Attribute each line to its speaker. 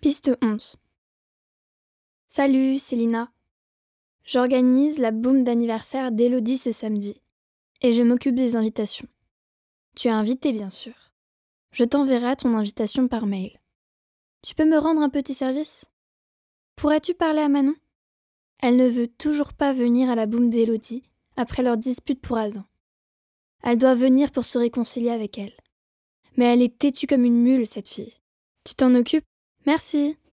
Speaker 1: Piste 11. Salut, c'est Lina. J'organise la boum d'anniversaire d'Élodie ce samedi. Et je m'occupe des invitations. Tu es invité, bien sûr. Je t'enverrai ton invitation par mail. Tu peux me rendre un petit service ? Pourrais-tu parler à Manon ? Elle ne veut toujours pas venir à la boum d'Élodie après leur dispute pour Azan. Elle doit venir pour se réconcilier avec elle. Mais elle est têtue comme une mule, cette fille. Tu t'en occupes ? Merci.